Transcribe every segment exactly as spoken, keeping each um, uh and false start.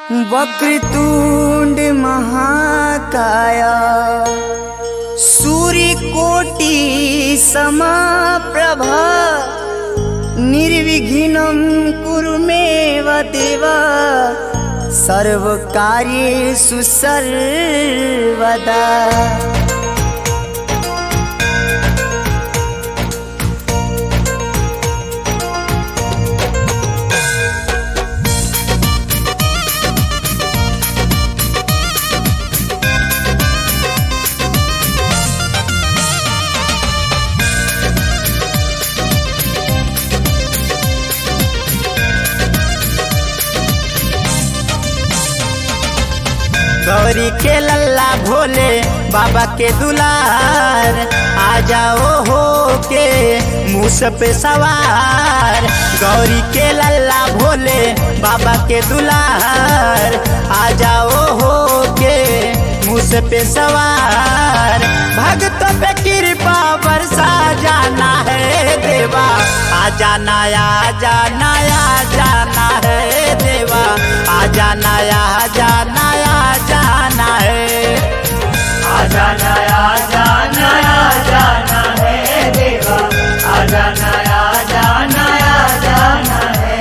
वक्रतुंड महाकाया सूर्यकोटि समप्रभा निर्विघ्नं कुरु मे देव सर्वकार्येषु सर्वदा। गौरी के लल्ला भोले बाबा के दुलार, आ जाओ हो के मूस पे सवार। गौरी के लल्ला भोले बाबा के दुलार, आ जाओ हो के मूस पे सवार। भक्तों पे कृपा बरसा जाना है देवा, आ जाना आ जाना आ जाना है देवा, आ जाना आ जाना आ जाना है, आ जाना आ जाना आ जाना है देवा, आ जाना आ जाना आ जाना है।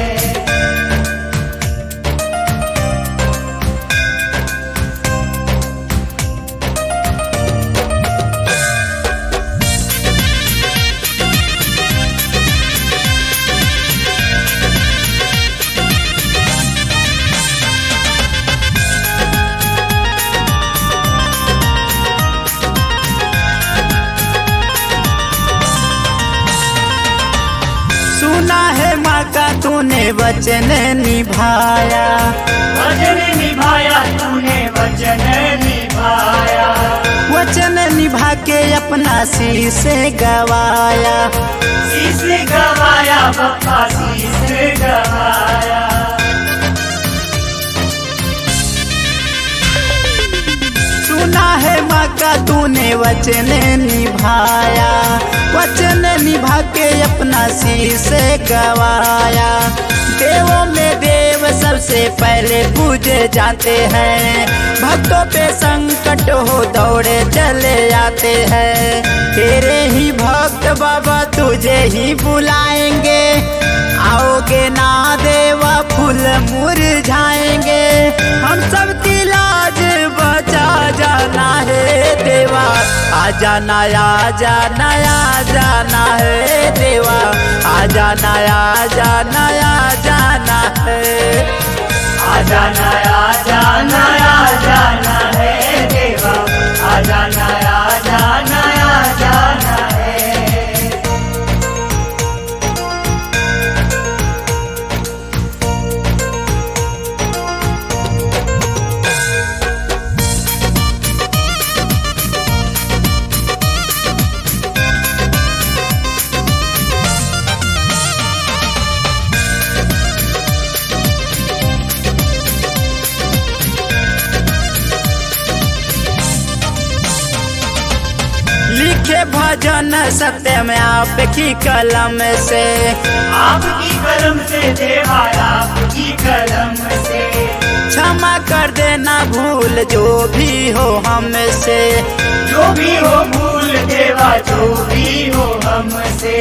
सुना है माँ का तूने वचन निभाया, वचन निभाया तूने वचन निभाया, वचन निभा के अपना शीश गवाया। शीश गवाया बप्पा शीश गवाया। सुना है माँ का तूने वचन निभाया, वचन निभा के अपना शीश गवाया। देवों में देव सबसे पहले पूजे जाते हैं, भक्तों पे संकट हो दौड़े चले आते हैं। तेरे ही भक्त बाबा तुझे ही बुलाएंगे, आओगे ना देवा फूल मुरझाएंगे। हम सबकी लाज बचा जाना है देवा, आ जाना आ जाना आ जाना है देवा, आ जाना आ जाना आ जाना है, आ जाना आ जाना आ जाना है देवा, आ जाना आ जाना आ जाना है। लिखे भजन सत्य में आपकी कलम से, आपकी कलम से देवा आपकी कलम से। क्षमा कर देना भूल जो भी हो हमसे, जो भी हो भूल देवा जो भी हो हमसे।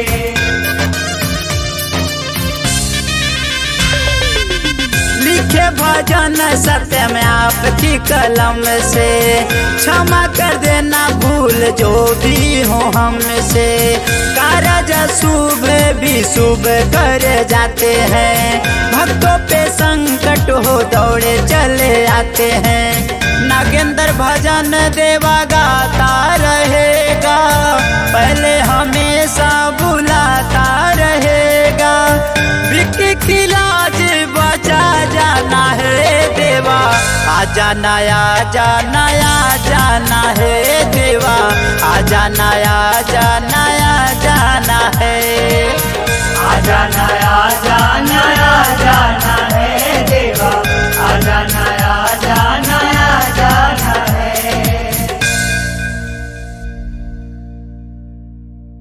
लिखे भजन सत्य में आपकी कलम से, क्षमा कर देना भूल जो भी हो हमसे। कारज शुभ भी शुभ कर जाते हैं, भक्तों पे संकट हो दौड़े चले आते हैं। नागेंद्र भजन देवा गाता रहेगा, पहले हमेशा बुलाता रहेगा। विक्की की लाज बचा जाना है देवा, आ जाना आ जाना आ जाना है देवा, आ जाना आ जाना आ जाना है।